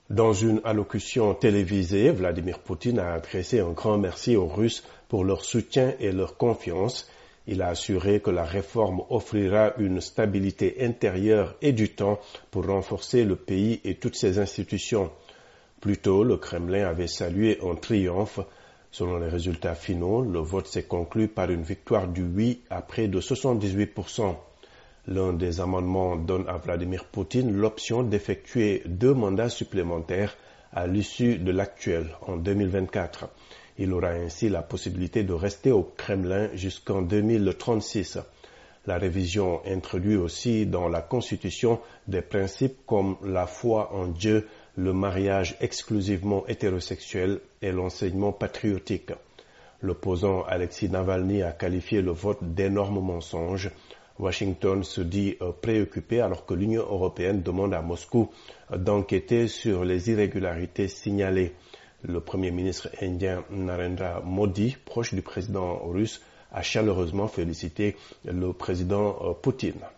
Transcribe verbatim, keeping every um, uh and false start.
Dans une allocution télévisée, Vladimir Poutine a adressé un grand merci aux Russes pour leur soutien et leur confiance. Il a assuré que la réforme offrira une stabilité intérieure et du temps pour renforcer le pays et toutes ses institutions. Plus tôt, le Kremlin avait salué un triomphe. Selon les résultats finaux, le vote s'est conclu par une victoire du oui à près de soixante-dix-huit pour cent. L'un des amendements donne à Vladimir Poutine l'option d'effectuer deux mandats supplémentaires à l'issue de l'actuel, en deux mille vingt-quatre. Il aura ainsi la possibilité de rester au Kremlin jusqu'en deux mille trente-six. La révision introduit aussi dans la Constitution des principes comme la foi en Dieu, le mariage exclusivement hétérosexuel et l'enseignement patriotique. L'opposant Alexei Navalny a qualifié le vote d'énorme mensonge. Washington se dit préoccupé alors que l'Union européenne demande à Moscou d'enquêter sur les irrégularités signalées. Le Premier ministre indien Narendra Modi, proche du président russe, a chaleureusement félicité le président Poutine.